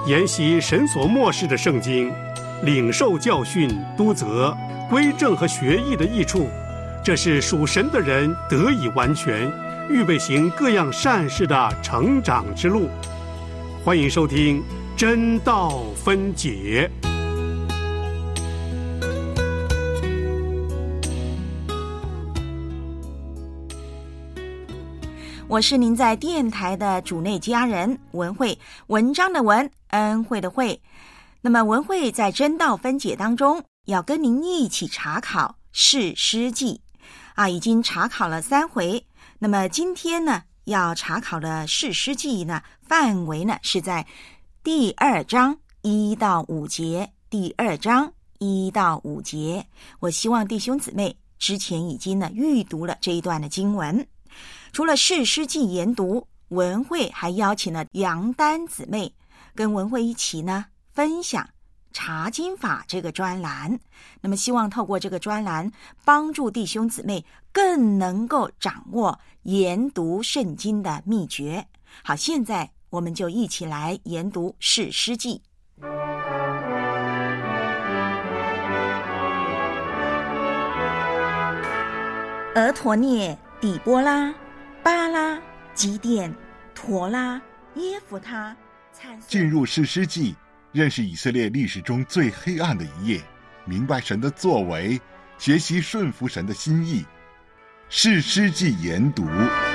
研习神所默示的圣经，领受教训、督责、归正和学艺的益处，这是属神的人得以完全，预备行各样善事的成长之路。欢迎收听真道分解。 我是您在电台的主内家人文慧，文章的文，恩惠的惠。那么文慧在真道分解当中要跟您一起查考士师记已经查考了3回。那么今天呢要查考的士师记呢范围呢是在第2章1到5节，第2章1到5节。我希望弟兄姊妹之前已经呢预读了这一段的经文。除了士师记研读，文慧还邀请了杨丹姊妹跟文慧一起呢分享查经法这个专栏。那么希望透过这个专栏帮助弟兄姊妹更能够掌握研读圣经的秘诀。好，现在我们就一起来研读士师记。俄陀涅、底波拉、巴拉、基甸、陀拉、耶弗他。 进入士师记，认识以色列历史中最黑暗的一页，明白神的作为，学习顺服神的心意。士师记研读。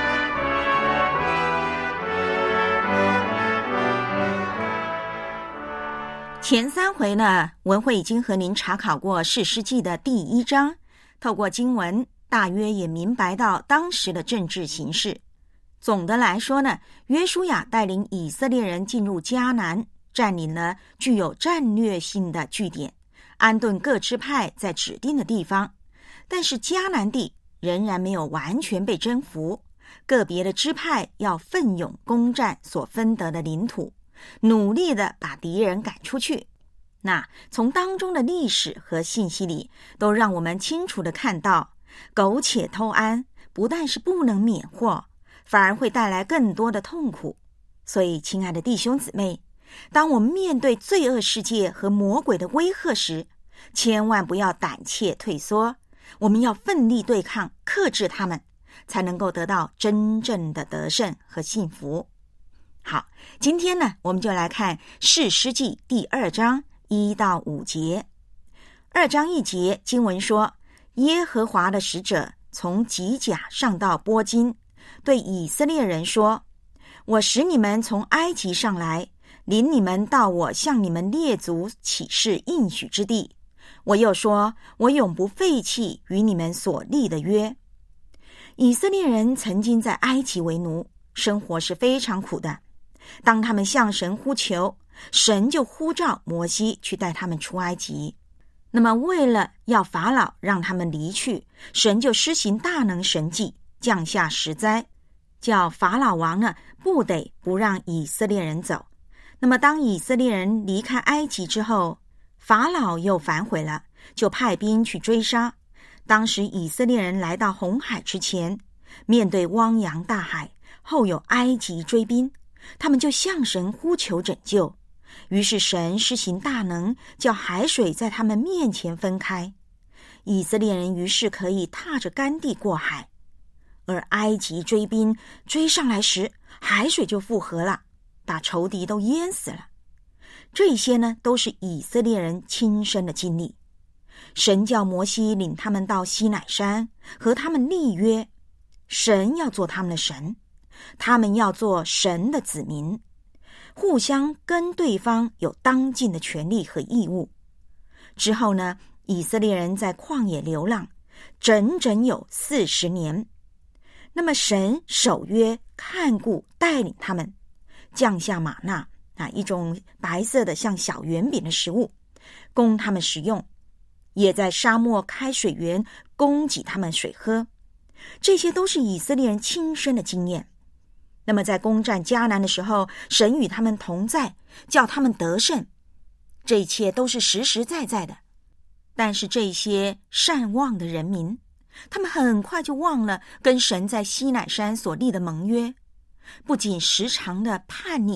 前3回呢，文慧已经和您查考过士师记的第1章，透过经文大约也明白到当时的政治形势。总的来说呢，约书亚带领以色列人进入迦南，占领了具有战略性的据点，安顿各支派在指定的地方。但是迦南地仍然没有完全被征服，个别的支派要奋勇攻占所分得的领土，努力地把敌人赶出去。那从当中的历史和信息里，都让我们清楚地看到，苟且偷安不但是不能免祸，反而会带来更多的痛苦。所以亲爱的弟兄姊妹，当我们面对罪恶世界和魔鬼的威吓时，千万不要胆怯退缩，我们要奋力对抗，克制他们，才能够得到真正的得胜和幸福。好，今天呢，我们就来看士师记第2章1到5节。2章1节经文说，耶和华的使者从吉甲上到波金，对以色列人说，我使你们从埃及上来，领你们到我向你们列祖起誓应许之地。我又说，我永不废弃与你们所立的约。以色列人曾经在埃及为奴，生活是非常苦的。当他们向神呼求，神就呼召摩西去带他们出埃及。那么为了要法老让他们离去，神就施行大能神迹，降下10灾，叫法老王呢不得不让以色列人走。那么当以色列人离开埃及之后，法老又反悔了，就派兵去追杀。当时以色列人来到红海之前，面对汪洋大海，后有埃及追兵，他们就向神呼求拯救。于是神施行大能，叫海水在他们面前分开，以色列人于是可以踏着干地过海。而埃及追兵追上来时，海水就复合了，把仇敌都淹死了。这些呢，都是以色列人亲身的经历。神叫摩西领他们到西乃山，和他们立约，神要做他们的神，他们要做神的子民，互相跟对方有当尽的权利和义务。之后呢，以色列人在旷野流浪，整整有40年。那么神守约看顾带领他们，降下玛纳一种白色的像小圆饼的食物，供他们食用，也在沙漠开水源供给他们水喝。这些都是以色列人亲身的经验。那么在攻占迦南的时候，神与他们同在，叫他们得胜，这一切都是实实在在的。但是这些善忘的人民，他们很快就忘了跟神在西乃山所立的盟约，不仅时常的叛逆，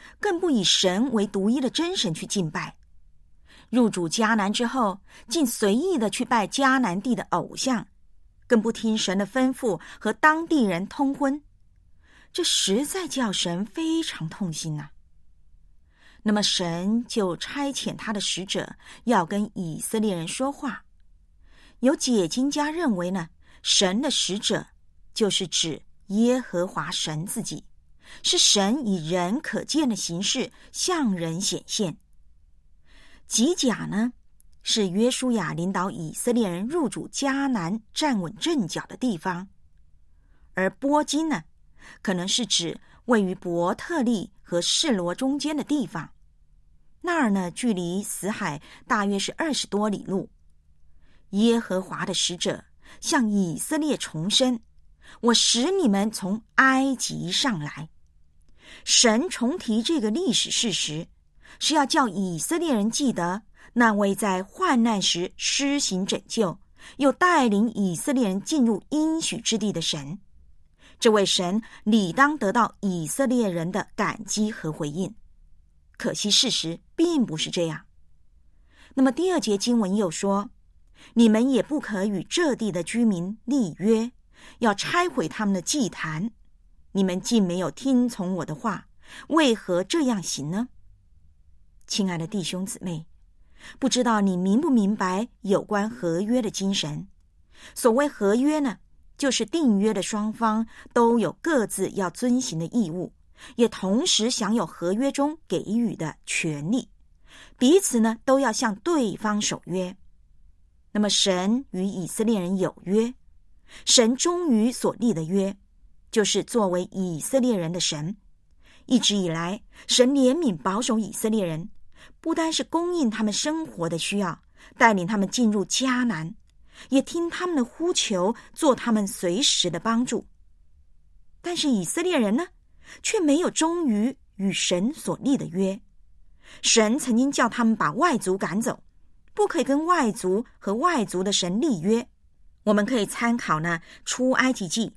更不以神为独一的真神去敬拜。入主迦南之后，竟随意的去拜迦南地的偶像，更不听神的吩咐和当地人通婚，这实在叫神非常痛心啊。那么神就差遣他的使者要跟以色列人说话。有解经家认为呢，神的使者就是指耶和华神自己，是神以人可见的形式向人显现。吉甲呢，是约书亚领导以色列人入主迦南站稳阵脚的地方，而波金呢，可能是指位于伯特利和示罗中间的地方，那儿呢，距离死海大约是20多里路。耶和华的使者向以色列重申，我使你们从埃及上来。神重提这个历史事实，是要叫以色列人记得那位在患难时施行拯救，又带领以色列人进入应许之地的神。这位神理当得到以色列人的感激和回应。可惜事实并不是这样。那么第2节经文又说，你们也不可与这地的居民立约，要拆毁他们的祭坛。你们竟没有听从我的话，为何这样行呢？亲爱的弟兄姊妹，不知道你明不明白有关合约的精神？所谓合约呢，就是订约的双方都有各自要遵行的义务，也同时享有合约中给予的权利，彼此呢都要向对方守约。那么神与以色列人有约，神忠于所立的约，就是作为以色列人的神。一直以来，神怜悯保守以色列人，不单是供应他们生活的需要，带领他们进入迦南，也听他们的呼求，做他们随时的帮助。但是以色列人呢，却没有忠于与神所立的约。神曾经叫他们把外族赶走，不可以跟外族和外族的神立约。我们可以参考呢出埃及记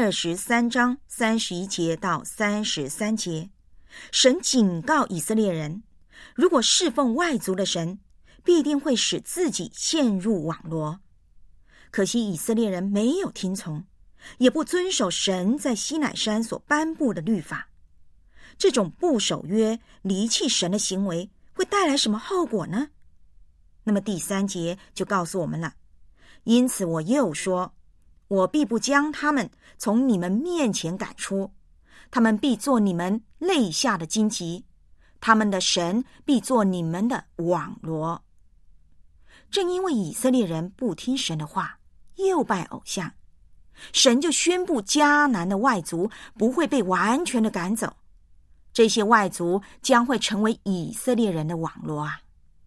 23章31节到33节，神警告以色列人，如果侍奉外族的神，必定会使自己陷入网罗。可惜以色列人没有听从，也不遵守神在西乃山所颁布的律法。这种不守约、离弃神的行为会带来什么后果呢？那么第3节就告诉我们了，因此我又说，我必不将他们从你们面前赶出，他们必做你们肋下的荆棘，他们的神必做你们的网罗。正因为以色列人不听神的话，又拜偶像，神就宣布迦南的外族不会被完全的赶走，这些外族将会成为以色列人的网罗啊。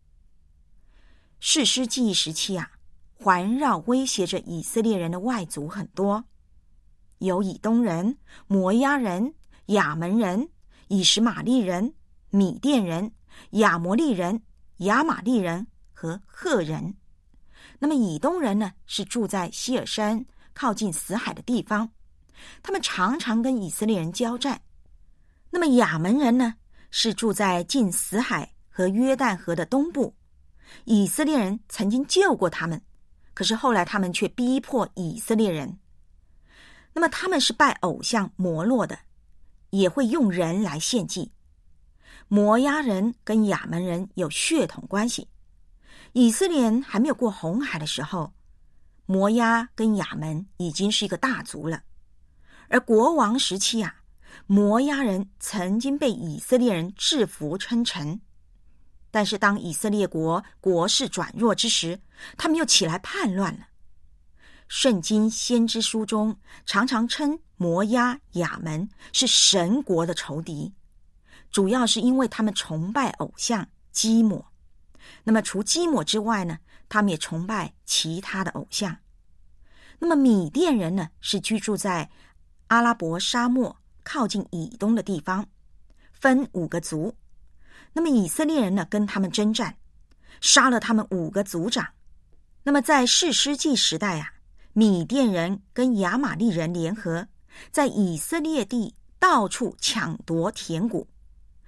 士师记时期啊，环绕威胁着以色列人的外族很多，有以东人、摩押人、亚门人、以实玛利人、米甸人、亚摩利人、亚玛利人和赫人。那么以东人呢，是住在希尔山靠近死海的地方，他们常常跟以色列人交战。那么亚门人呢，是住在近死海和约旦河的东部，以色列人曾经救过他们，可是后来他们却逼迫以色列人。那么他们是拜偶像摩洛的，也会用人来献祭。摩押人跟亚门人有血统关系，以色列人还没有过红海的时候，摩押跟亚门已经是一个大族了。而国王时期啊，摩押人曾经被以色列人制服称臣，但是当以色列国势转弱之时，他们又起来叛乱了。圣经先知书中常常称摩押、亚门是神国的仇敌，主要是因为他们崇拜偶像基抹。那么除基抹之外呢，他们也崇拜其他的偶像。那么米甸人呢，是居住在阿拉伯沙漠靠近以东的地方，分5个族。那么以色列人呢，跟他们征战，杀了他们5个族长。那么在士师记时代啊，米甸人跟亚玛利人联合，在以色列地到处抢夺田谷。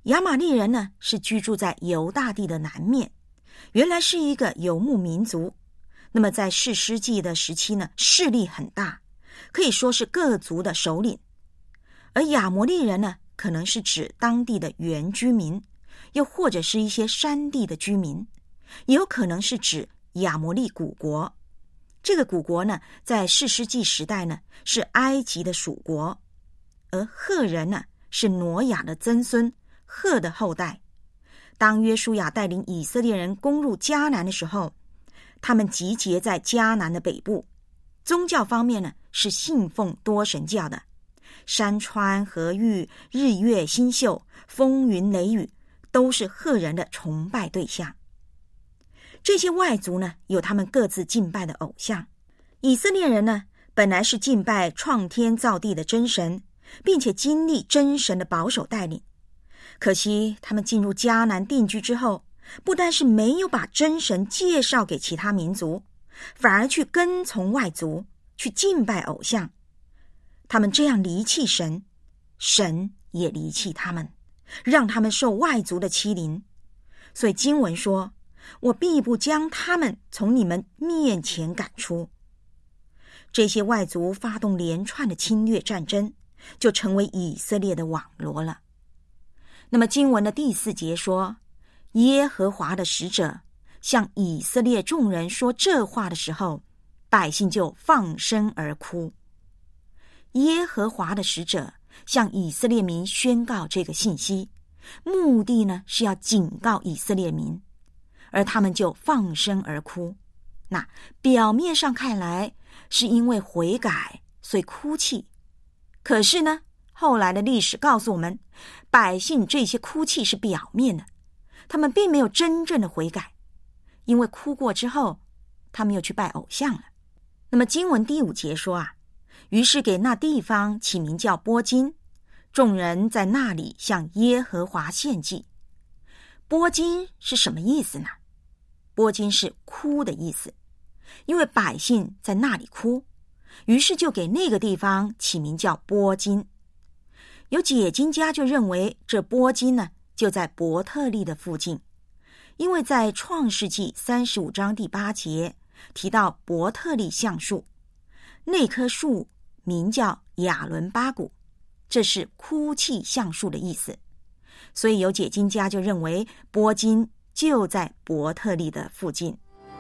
亚玛力人呢，是居住在犹大地的南面，原来是一个游牧民族。那么在士师记的时期呢，势力很大，可以说是各族的首领。而亚摩利人呢，可能是指当地的原居民，又或者是一些山地的居民，也有可能是指亚摩利古国。这个古国呢，在士师记时代呢，是埃及的属国。而赫人呢，是挪亚的曾孙，赫的后代。当约书亚带领以色列人攻入迦南的时候，他们集结在迦南的北部。宗教方面呢，是信奉多神教的，山川河域、日月星宿、风云雷雨，都是赫人的崇拜对象。这些外族呢，有他们各自敬拜的偶像。以色列人呢，本来是敬拜创天造地的真神，并且经历真神的保守带领。可惜他们进入迦南定居之后，不但是没有把真神介绍给其他民族，反而去跟从外族，去敬拜偶像。他们这样离弃神，神也离弃他们，让他们受外族的欺凌。所以经文说，我必不将他们从你们面前赶出。这些外族发动连串的侵略战争，就成为以色列的网罗了。那么经文的第4节说，耶和华的使者向以色列众人说这话的时候，百姓就放声而哭。耶和华的使者向以色列民宣告这个信息，目的呢，是要警告以色列民，而他们就放声而哭。那表面上看来是因为悔改所以哭泣，可是呢，后来的历史告诉我们，百姓这些哭泣是表面的，他们并没有真正的悔改，因为哭过之后，他们又去拜偶像了。那么经文第5节说于是给那地方起名叫波金，众人在那里向耶和华献祭。波金是什么意思呢？波金是哭的意思，因为百姓在那里哭，于是就给那个地方起名叫波金。有解经家就认为这波金呢，就在伯特利的附近，因为在创世纪35章第8节提到伯特利橡树，那棵树名叫亚伦巴谷，这是哭泣橡树的意思。所以有解经家就认为波金就在伯特利的附近。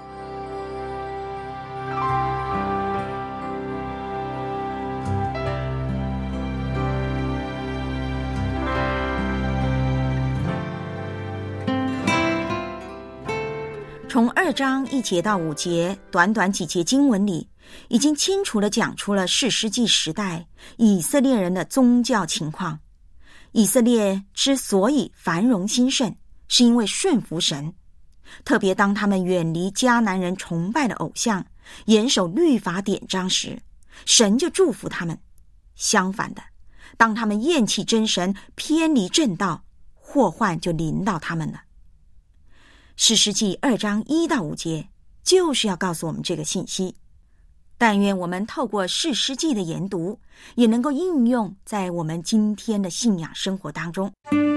从2章1节到5节，短短几节经文里，已经清楚地讲出了士师记时代以色列人的宗教情况。以色列之所以繁荣兴盛，是因为顺服神，特别当他们远离迦南人崇拜的偶像，严守律法典章时，神就祝福他们。相反的，当他们厌弃真神，偏离正道，祸患就临到他们了。士师记2章1到5节就是要告诉我们这个信息。但愿我们透过士师记的研读，也能够应用在我们今天的信仰生活当中。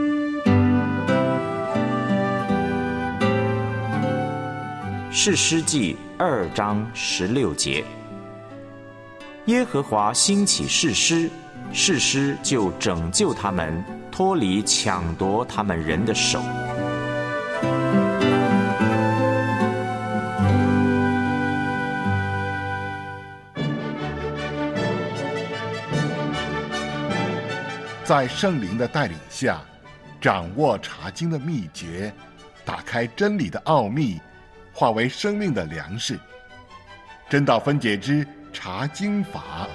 士师记2章16节，耶和华兴起士师，士师就拯救他们，脱离抢夺他们人的手。 在圣灵的带领下，掌握查经的秘诀，打开真理的奥秘，化为生命的粮食。真道分解之查经法。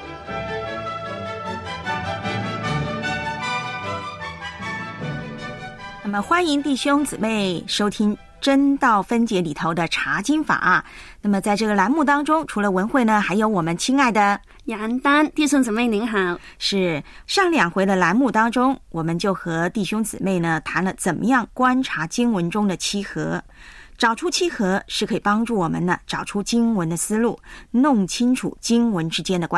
那么欢迎弟兄姊妹收听真道分解里头的查经法。那么在这个栏目当中，除了文慧呢，还有我们亲爱的杨丹弟兄姊妹您好。 是上2回的栏目当中，我们就和弟兄姊妹呢谈了怎么样观察经文中的契合，找出契合是可以帮助我们呢找出经文的思路，弄清楚经文之间的关系。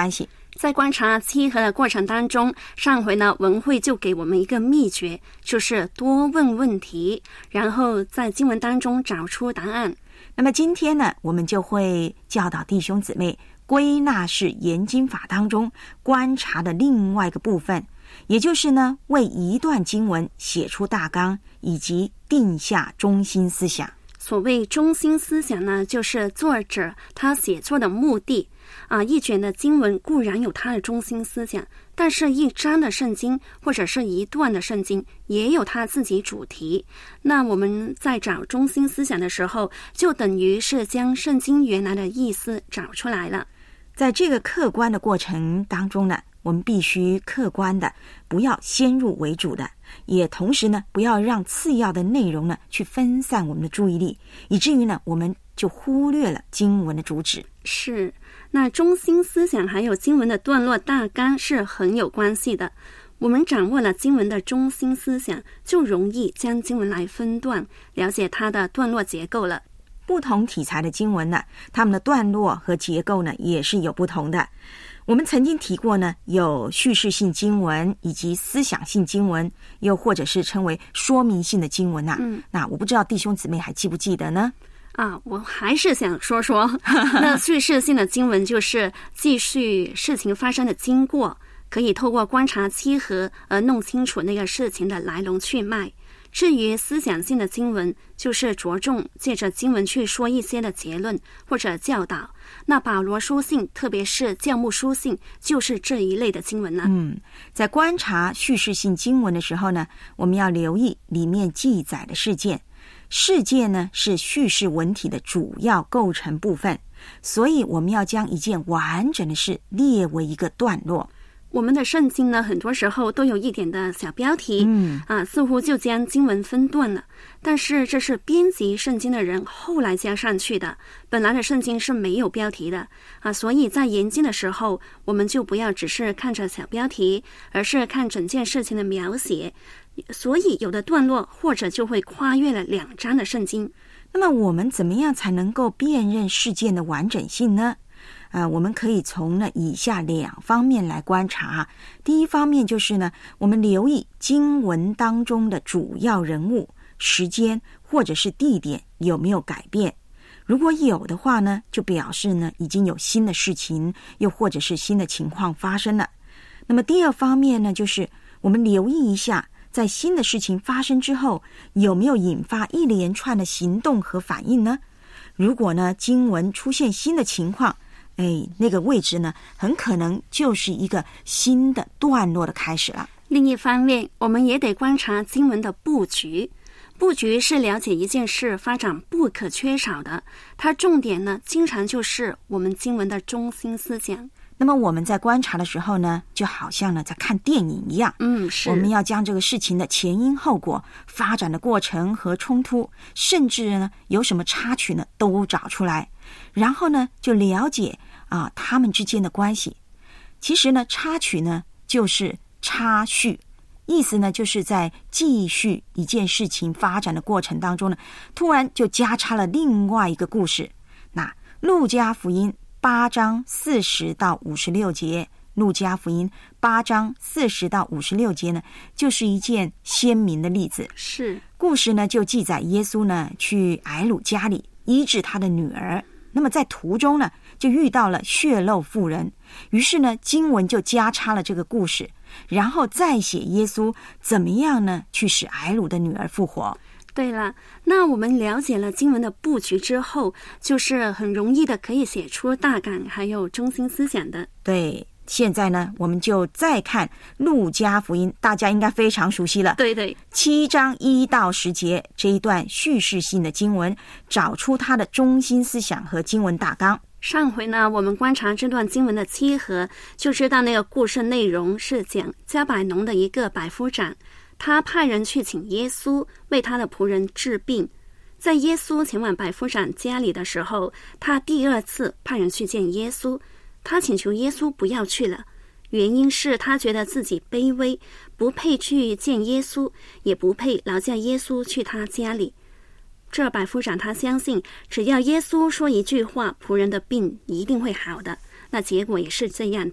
在观察契合的过程当中，上回呢文慧就给我们一个秘诀，就是多问问题，然后在经文当中找出答案。 那么今天呢，我们就会教导弟兄姊妹归纳式研经法当中观察的另外一个部分，也就是呢为一段经文写出大纲以及定下中心思想。 所谓中心思想呢，就是作者他写作的目的一卷的经文固然有它的中心思想，但是一章的圣经或者是一段的圣经也有它自己主题。那我们在找中心思想的时候，就等于是将圣经原来的意思找出来了。 在这个客观的过程当中呢，我们必须客观的，不要先入为主的，也同时呢，不要让次要的内容呢去分散我们的注意力，以至于呢，我们就忽略了经文的主旨。 是，那中心思想还有经文的段落大纲是很有关系的。我们掌握了经文的中心思想，就容易将经文来分段，了解它的段落结构了。 不同题材的经文呢，它们的段落和结构呢也是有不同的。我们曾经提过呢，有叙事性经文以及思想性经文，又或者是称为说明性的经文那我不知道弟兄姊妹还记不记得呢？ 我还是想说那叙事性的经文就是记叙事情发生的经过，可以透过观察契合而弄清楚那个事情的来龙去脉。至于思想性的经文，就是着重借着经文去说一些的结论或者教导。那保罗书信，特别是教牧书信，就是这一类的经文了。 在观察叙事性经文的时候呢，我们要留意里面记载的事件。事件呢是叙事文体的主要构成部分，所以我们要将一件完整的事列为一个段落。 我们的圣经呢，很多时候都有一点的小标题，似乎就将经文分段了。但是这是编辑圣经的人后来加上去的，本来的圣经是没有标题的所以在研经的时候，我们就不要只是看着小标题，而是看整件事情的描写。所以有的段落或者就会跨越了2章的圣经。 那么我们怎么样才能够辨认事件的完整性呢？我们可以从以下2方面来观察。第一方面就是呢，我们留意经文当中的主要人物、时间或者是地点有没有改变。如果有的话呢，就表示呢已经有新的事情，又或者是新的情况发生了。那么第二方面呢，就是我们留意一下，在新的事情发生之后，有没有引发一连串的行动和反应呢？如果呢经文出现新的情况，那个位置呢，很可能就是一个新的段落的开始了。 另一方面，我们也得观察经文的布局。布局是了解一件事发展不可缺少的，它重点呢，经常就是我们经文的中心思想。 那么我们在观察的时候呢，就好像呢在看电影一样， 是我们要将这个事情的前因后果、发展的过程和冲突，甚至呢有什么插曲呢，都找出来，然后呢就了解他们之间的关系。其实呢，插曲呢就是插叙，意思呢就是在继续一件事情发展的过程当中呢，突然就加插了另外一个故事。那路加福音8章40到56节，路加福音8章40到56节呢，就是一件鲜明的例子。 是故事呢，就记载耶稣呢去睚鲁家里医治他的女儿。那么在途中呢，就遇到了血漏妇人，于是呢，经文就加插了这个故事，然后再写耶稣怎么样呢去使睚鲁的女儿复活。 对了，那我们了解了经文的布局之后，就是很容易的可以写出大纲还有中心思想的。 对，现在呢，我们就再看路加福音，大家应该非常熟悉了。 对 ，7章1到10节这一段叙事性的经文，找出它的中心思想和经文大纲。 上回呢，我们观察这段经文的契合，就知道那个故事内容是讲加百农的一个百夫长，他派人去请耶稣为他的仆人治病。在耶稣前往百夫长家里的时候，他第2次派人去见耶稣，他请求耶稣不要去了，原因是他觉得自己卑微，不配去见耶稣，也不配劳驾耶稣去他家里。这百夫长他相信，只要耶稣说一句话，仆人的病一定会好的。那结果也是这样的。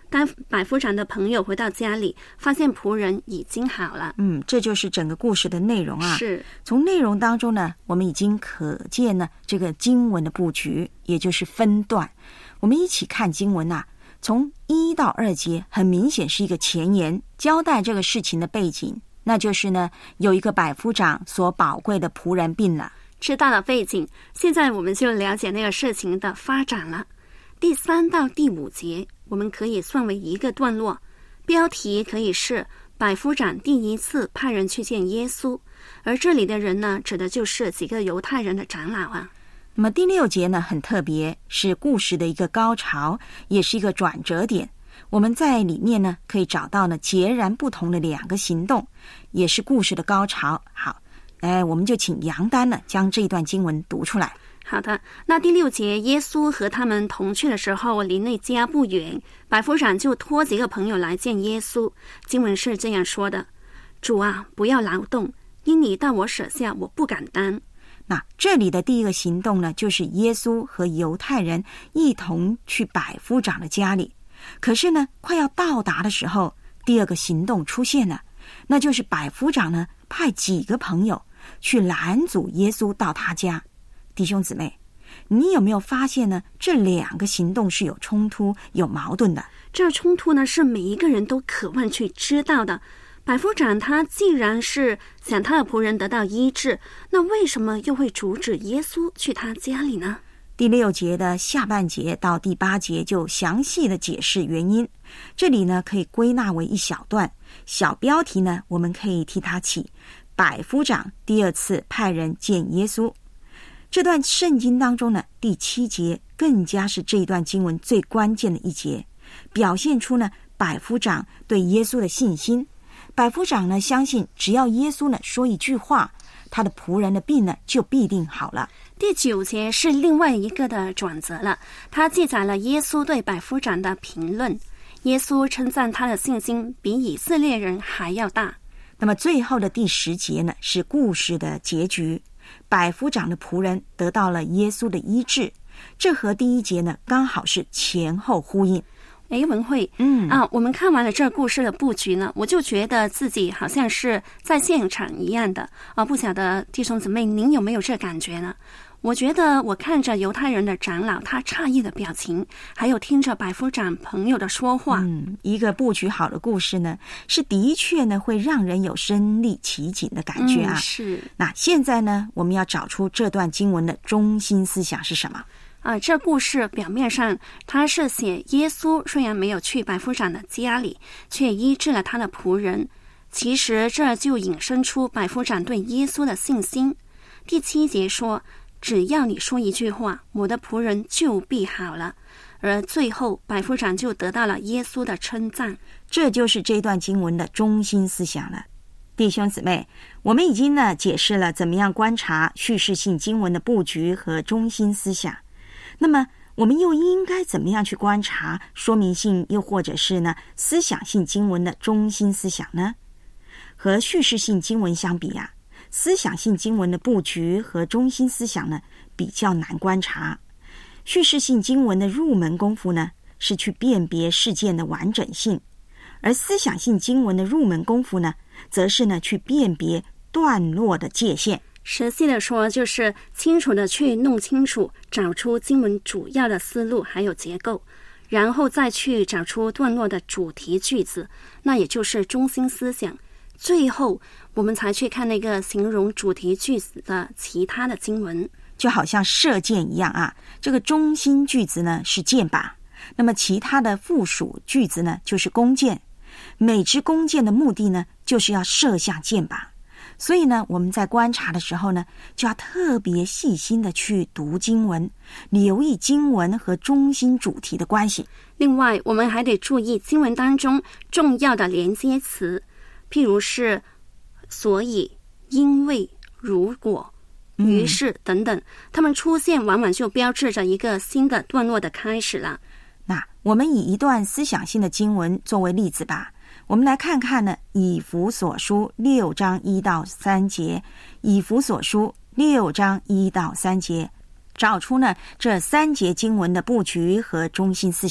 当百夫长的朋友回到家里，发现仆人已经好了。 这就是整个故事的内容啊。 是， 从内容当中呢，我们已经可见呢这个经文的布局，也就是分段。我们一起看经文啊，从1到2节，很明显是一个前言，交代这个事情的背景，那就是呢，有一个百夫长所宝贵的仆人病了。 知道了背景，现在我们就了解那个事情的发展了。第3到第5节，我们可以算为一个段落，标题可以是百夫长第一次派人去见耶稣，而这里的人呢，指的就是几个犹太人的长老啊。 那么第6节呢，很特别，是故事的一个高潮，也是一个转折点。我们在里面呢，可以找到呢截然不同的2个行动，也是故事的高潮。好，我们就请杨丹呢将这一段经文读出来。 好的，那第6节，耶稣和他们同去的时候，离那家不远，百夫长就托几个朋友来见耶稣。经文是这样说的：主啊，不要劳动，因你到我舍下，我不敢当。 那这里的第一个行动呢，就是耶稣和犹太人一同去百夫长的家里。可是呢，快要到达的时候，第2个行动出现了，那就是百夫长呢派几个朋友去拦阻耶稣到他家。弟兄姊妹，你有没有发现呢？这2个行动是有冲突、有矛盾的。 这冲突呢，是每一个人都渴望去知道的。百夫长他既然是想他的仆人得到医治，那为什么又会阻止耶稣去他家里呢？ 第6节的下半节到第8节就详细的解释原因。这里呢，可以归纳为一小段，小标题呢，我们可以替他起百夫长第2次派人见耶稣。这段圣经当中呢，第7节更加是这一段经文最关键的一节，表现出呢百夫长对耶稣的信心。百夫长呢相信，只要耶稣呢说一句话，他的仆人的病呢就必定好了。 第9节是另外一个的转折了，他记载了耶稣对百夫长的评论。耶稣称赞他的信心比以色列人还要大。 那么最后的第10节呢，是故事的结局。百夫长的仆人得到了耶稣的医治，这和第1节呢刚好是前后呼应。 文慧，我们看完了这故事的布局呢，我就觉得自己好像是在现场一样的不晓得弟兄姊妹您有没有这感觉呢？我觉得我看着犹太人的长老他诧异的表情，还有听着百夫长朋友的说话， 一个布局好的故事呢，是的确呢会让人有身临其境的感觉啊。 是。 那现在呢，我们要找出这段经文的中心思想是什么？ 这故事表面上他是写耶稣虽然没有去百夫长的家里，却医治了他的仆人。其实这就引申出百夫长对耶稣的信心。第7节说，只要你说一句话，我的仆人就必好了。而最后百夫长就得到了耶稣的称赞。 这就是这段经文的中心思想了。弟兄姊妹，我们已经呢解释了怎么样观察叙事性经文的布局和中心思想。那么我们又应该怎么样去观察说明性又或者是呢思想性经文的中心思想呢？和叙事性经文相比啊，思想性经文的布局和中心思想呢比较难观察。叙事性经文的入门功夫呢是去辨别事件的完整性，而思想性经文的入门功夫呢则是呢去辨别段落的界限。 实际的说，就是清楚的去弄清楚，找出经文主要的思路还有结构，然后再去找出段落的主题句子，那也就是中心思想。最后我们才去看那个形容主题句子的其他的经文。 就好像射箭一样啊，这个中心句子呢是箭靶，那么其他的附属句子呢就是弓箭，每支弓箭的目的呢就是要射向箭靶。所以呢，我们在观察的时候呢，就要特别细心的去读经文，留意经文和中心主题的关系。 另外，我们还得注意经文当中重要的连接词，譬如是所以、因为、如果、于是等等，它们出现往往就标志着一个新的段落的开始了。 那我们以一段思想性的经文作为例子吧。我们来看看呢，以弗所书6章1到3节，以弗所书6章1到3节，找出呢这3节经文的布局和中心思想。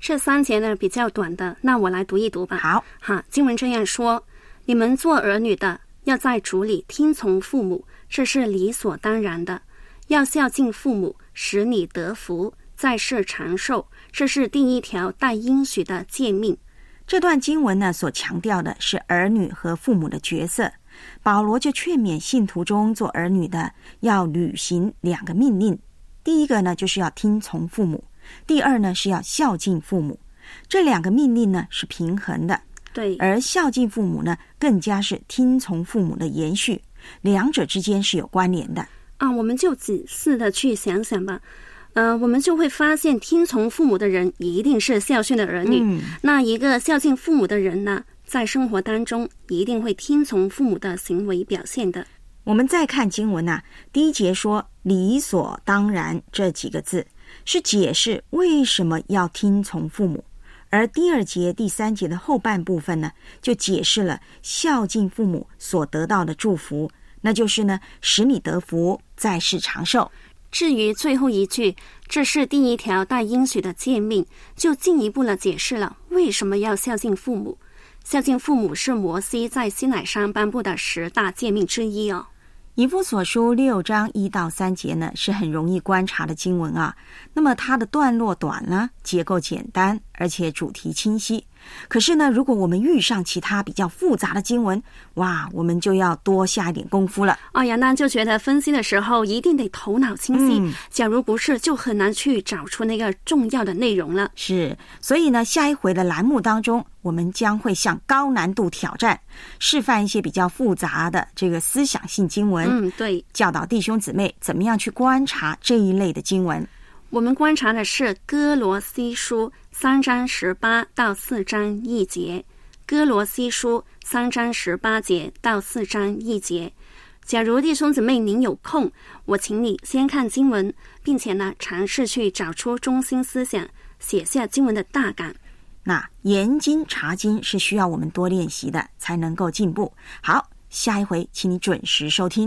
这3节呢比较短的，那我来读一读吧。 好， 经文这样说：你们做儿女的，要在主里听从父母，这是理所当然的；要孝敬父母，使你得福，在世长寿，这是第一条带应许的诫命。 这段经文呢，所强调的是儿女和父母的角色。保罗就劝勉信徒中做儿女的要履行2个命令，第一个呢就是要听从父母，第二呢是要孝敬父母。这2个命令呢是平衡的， 对， 而孝敬父母呢更加是听从父母的延续，两者之间是有关联的我们就仔细的去想想吧。我们就会发现听从父母的人一定是孝顺的儿女，那一个孝敬父母的人呢，在生活当中一定会听从父母的行为表现的。 我们再看经文第1节说理所当然这几个字是解释为什么要听从父母，而第2节第3节的后半部分呢，就解释了孝敬父母所得到的祝福，那就是呢使你得福，在世长寿。 至于最后一句，这是第一条带应许的诫命，就进一步的解释了为什么要孝敬父母。孝敬父母是摩西在西乃山颁布的10大诫命之一以弗所书6章1到3节呢，是很容易观察的经文那么它的段落短呢，结构简单，而且主题清晰。可是呢，如果我们遇上其他比较复杂的经文，哇，我们就要多下一点功夫了。 那就觉得分析的时候一定得头脑清晰，假如不是，就很难去找出那个重要的内容了。 是，所以呢，下一回的栏目当中，我们将会向高难度挑战，示范一些比较复杂的这个思想性经文， 对， 教导弟兄姊妹怎么样去观察这一类的经文。 我们观察的是哥罗西书3章18到4章1节，哥罗西书3章18节到4章1节。假如弟兄姊妹您有空，我请你先看经文，并且呢尝试去找出中心思想，写下经文的大感。 那研经查经是需要我们多练习的，才能够进步。好，下一回请你准时收听。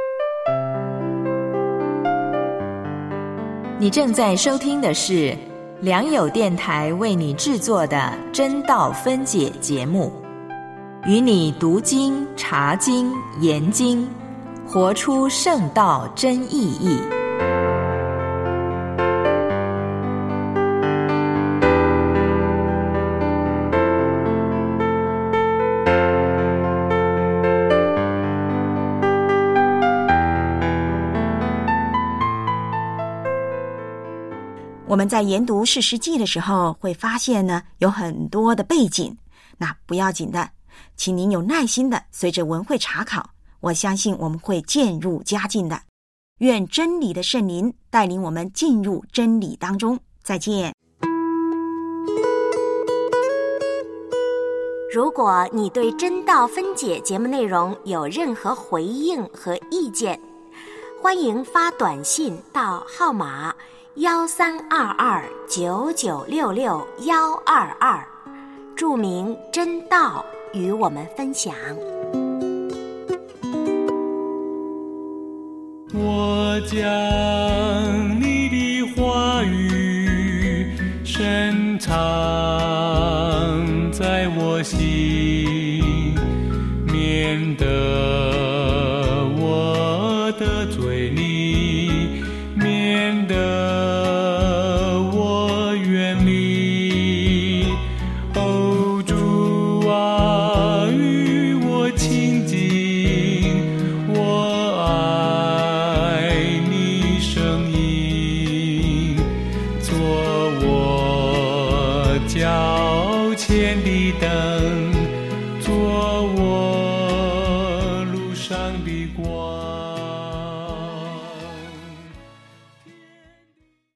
你正在收听的是良友电台为你制作的真道分解节目，与你读经、查经、研经，活出圣道真意义。 我们在研读士师记的时候，会发现呢有很多的背景，那不要紧的，请您有耐心的随着文会查考，我相信我们会渐入佳境的。愿真理的圣灵带领我们进入真理当中。再见。 如果你对真道分解节目内容有任何回应和意见，欢迎发短信到号码1322996622，注明真道与我们分享。 我将你的话语深藏在我心，免得我得罪你，免得我远离。哦，主啊，与我亲近，我爱你声音，做我脚前的灯，做我路上的光。